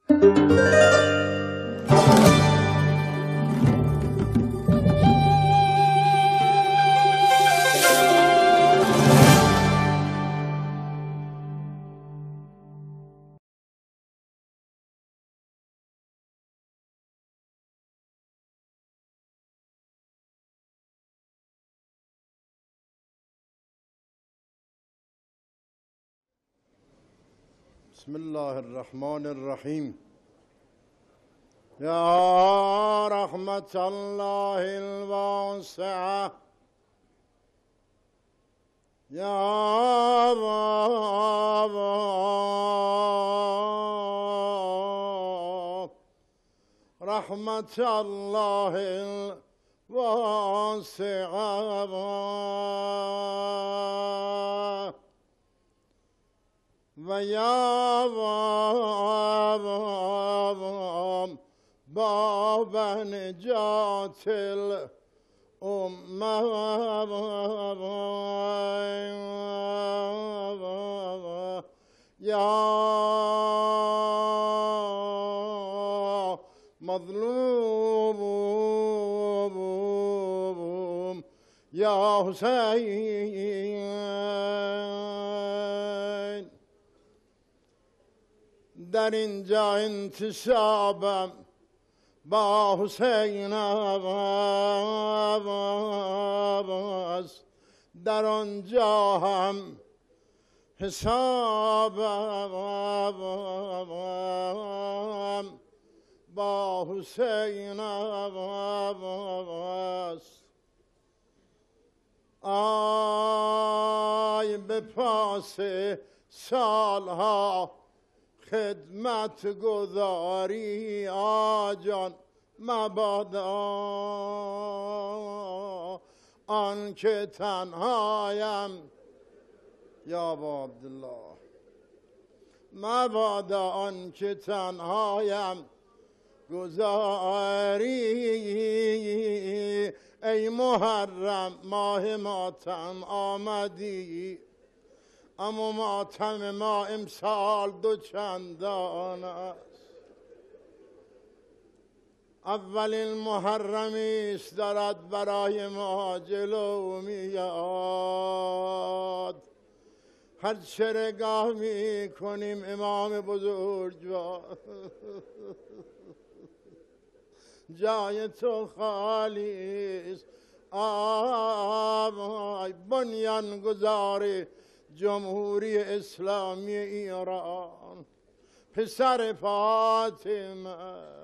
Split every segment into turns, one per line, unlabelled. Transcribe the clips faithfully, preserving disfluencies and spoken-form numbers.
بسم الله الرحمن الرحیم. یا رحمت الله الواسعه، یا رحمت الله الواسعه، و یا باب نجات الامه، یا مظلوم یا حسین. در اینجا انتسابم با حسین است، در آنجا هم حسابم با حسین است. آی به پاس سالها خدمت گذاری آجان مبادا، آن که تنهایم یا ابا عبدالله، مبادا آن که تنهایم گذاری. ای محرم ماه ماتم آمدی، اما ماتم ما امسال دو چندان است. اولین محرمی است دارد برای ما جلو میاد. هر چه رگاه می کنیم امام بزرگوار، جای تو خالی است. آی بنیان گذاری جمهوری اسلامی ایران، پسر فاطمه،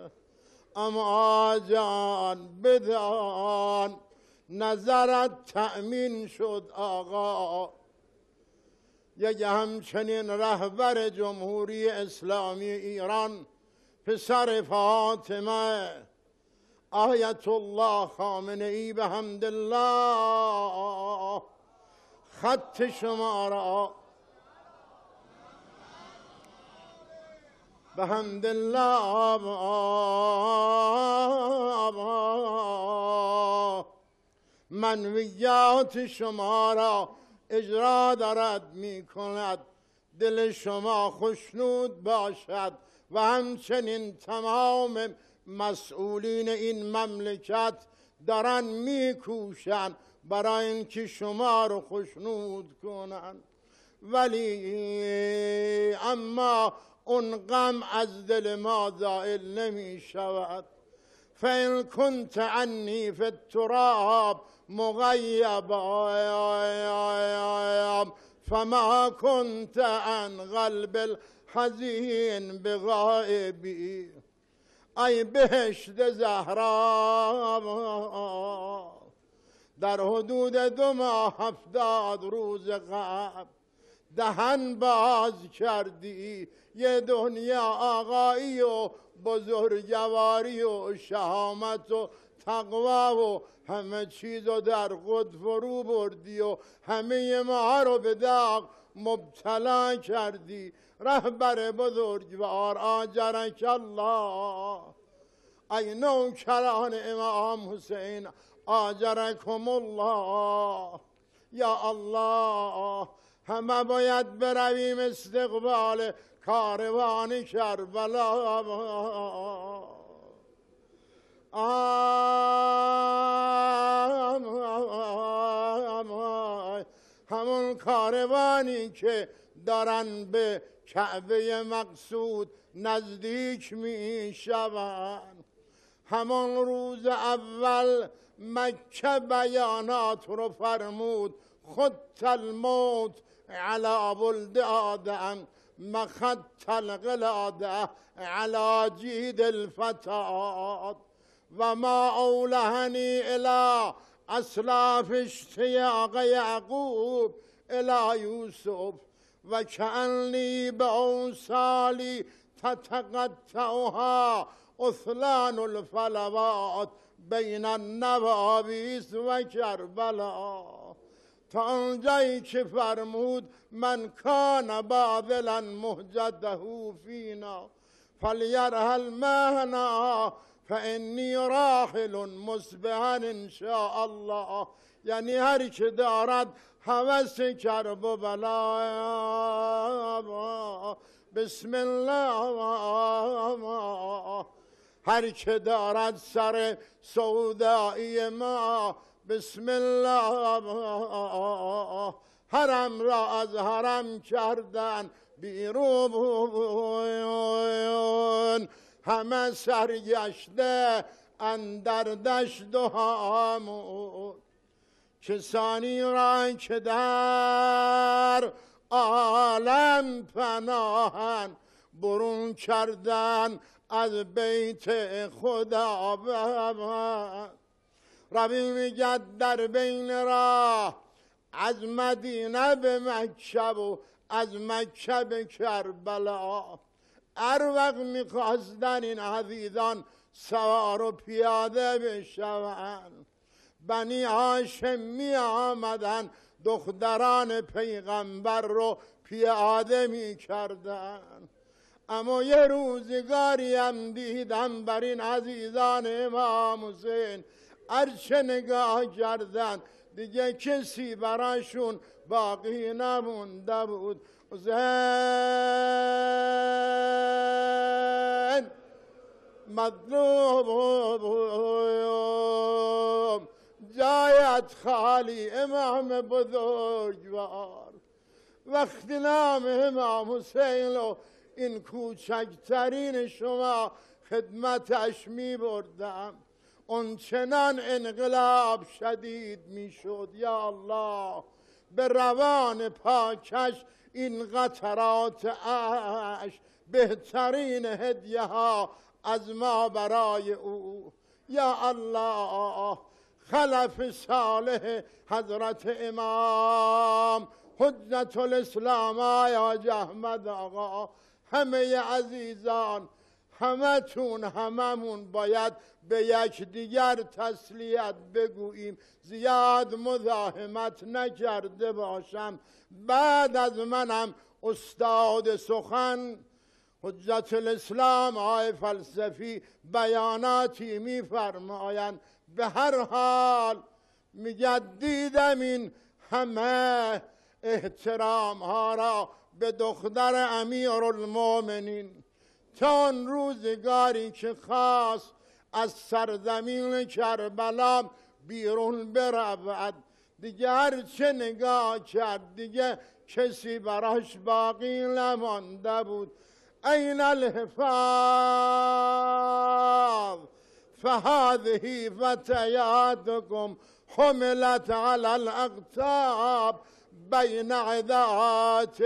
اما جان بدان نظرت تأمین شد آقا. یک همچنین رهبر جمهوری اسلامی ایران پسر فاطمه آیت الله خامنه ای به حمدالله خط شما را به حمدالله منویات شما را اجرا دارد می کند. دل شما خوشنود باشد و همچنین تمام مسئولین این مملکت دارن میکوشن برای اینکه شما رو خوشنود کنن، ولی اما اون غم از دل ما زائل نمی شود. فإن كنت عني في التراب مغيبا فما كنت عن قلب الحزين بغائبي. ای بهشت زهرا، در حدود دو ماه هفتاد روز قبل دهن باز کردی. یه دنیا آقایی و بزرگواری و شهامت و تقوا و همه چیزو در خود فرو بردی و همه ما رو به داغ مبتلا کردی. رهبر بزرگوار آجرک الله، ای نوکران امام حسین آجرکم الله. یا الله، همه باید برویم استقبال کاروان کربلا همون کاروانی که دارن به کعبه مقصود نزدیک می شوند. همون روز اول مکه بیانات رو فرمود خط الموت على ولد آدم مخط القلادة على جید الفتات و ما اولهنی الى اسلاف اشتیاق یعقوب الى یوسف و کأنی به اوصالی تتقطعها اثلان الفلوات بین النوابیس و کربلا. تا آنجایی که فرمود من کان باذلا مهجده فینا فلیرحل معنا فانی راحل مصبحا ان شاء الله. یعنی هر که دارد هوس کرب و بلا بسم الله، هر که دارد سر سودایی ما بسم الله، حرم را از حرم کردن بیرون، همه سرگشته اندر دشت و هامون. کسانی را که در عالم پناهن برون کردن از بیت خدا. ربی میگد در بین راه از مدینه به مکه و از مکه به کربلا هر وقت میخواستن این عزیزان سوار و پیاده بشوند، بنی هاشم می آمدن دختران پیغمبر رو پیاده می کردن. اما یه روزگاری هم دیدم بر این عزیزان امام حسین هرچه نگاه کردن دیگه کسی براشون باقی نمونده بود. حسین مظلوم جایت خالی امام بزرگوار. وقتی نام امام حسین رو این کوچکترین شما خدمتش می بردم اون چنان انقلاب شدید می شد. یا الله به روان پاکش این قطرات عشق بهترین هدیه ها از ما برای او. یا الله خلف صالح حضرت امام حجت الاسلام آیا احمد آقا، همه عزیزان همه تون هممون باید به یک دیگر تسلیت بگوییم. زیاد مزاحمت نکرده باشم. بعد از منم استاد سخن حجت الاسلام آقای فلسفی بیاناتی میفرمایند. به هر حال میگه دیدم این همه احترام ها را به دختر امیرالمومنین تا آن روزگاری که خواست از سرزمین کربلا بیرون برود دیگه هرچه نگاه کرد دیگه کسی براش باقی نمانده بود. این الحفاظ فهذه فتياتكم حملت على الاقطاب بین عدات.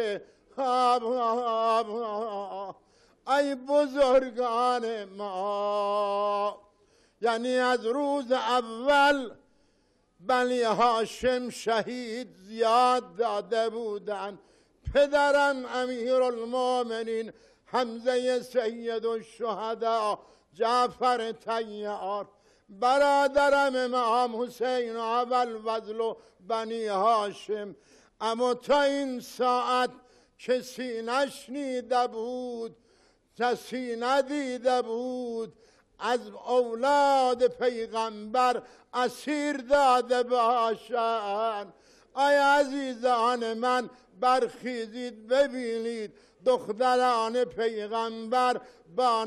ای بزرگان ما، یعنی از روز اول بنی هاشم شهید زیاد داده بودند. پدرم امیرالمومنین حمزه سید الشهدا جعفر طیار، برادرم امام حسین اول فضل و بنی هاشم. اما تا این ساعت کسی نشنیده بود، کسی ندیده بود از اولاد پیغمبر اسیر داده باشند. ای عزیزان من برخیزید ببینید دختران پیغمبر با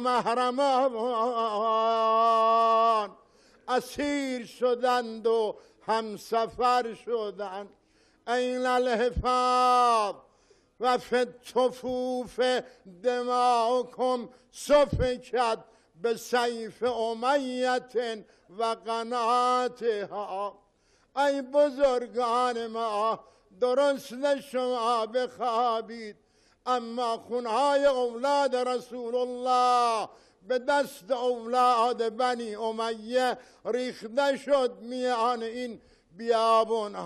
نامحرمان اسیر شدند و همسفر شدند. این الحفاظ و فی الطفوف دماؤکم سفکت به سیف امیت و قناتها. ای بزرگان ما درست شما بخوابید، اما خونهای اولاد رسول الله به دست اولاد بنی امیه ریخته شد میان این بیابون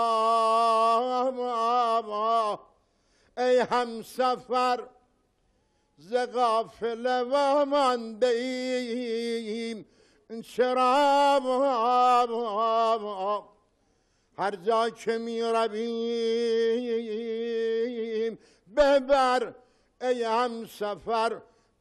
ها. ای همسفر ز قافله و مانده ایم چرا هر جا که می رویم ببر ای همسفر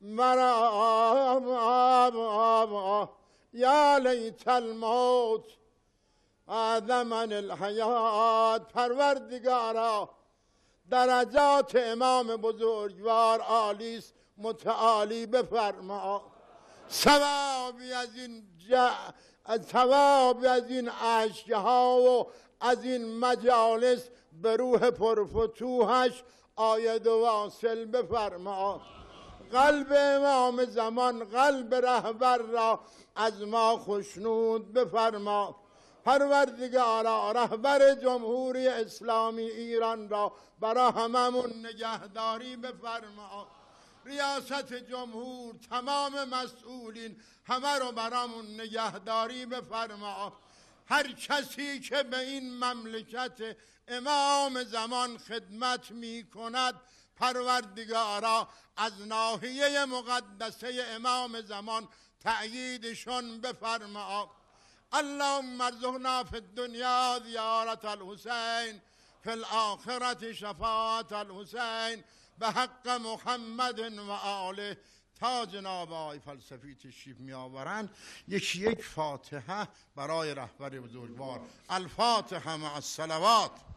مرا. یا لیت الموت آدمن الحیات. پروردگارا درجات امام بزرگوار عالیست، متعالی بفرما. ثوابی از این جا ثوابی از این عشقها و از این مجالس به روح پرفتوحش آید و واصل بفرما. قلب امام زمان قلب رهبر را از ما خشنود بفرما. پروردگارا رهبر جمهوری اسلامی ایران را برای هممون نگهداری بفرما. ریاست جمهور، تمام مسئولین همه رو برامون نگهداری بفرما. هر کسی که به این مملکت امام زمان خدمت می کند پروردگارا از ناحیه مقدسه امام زمان تأییدشون بفرما. اللهم ارزقنا فی الدنیا زیارت الحسین، فی الاخرة شفاعت الحسین، به حق محمد و آله. تا جناب آقای فلسفی تشریف می آورند یکی یک فاتحه برای رهبر بزرگوار. الفاتحه مع الصلوات.